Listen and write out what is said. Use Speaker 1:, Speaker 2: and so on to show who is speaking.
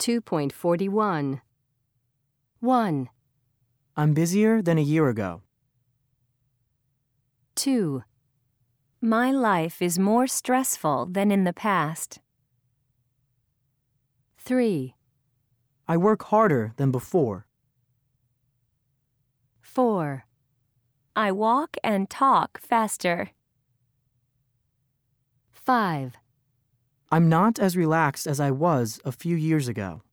Speaker 1: 2.41. 1,
Speaker 2: I'm busier than a year ago.
Speaker 1: 2,
Speaker 3: My life is more stressful than in the past.
Speaker 1: 3,
Speaker 2: I work harder than before.
Speaker 1: 4,
Speaker 3: I walk and talk faster.
Speaker 1: 5,
Speaker 2: I'm not as relaxed as I was a few years ago.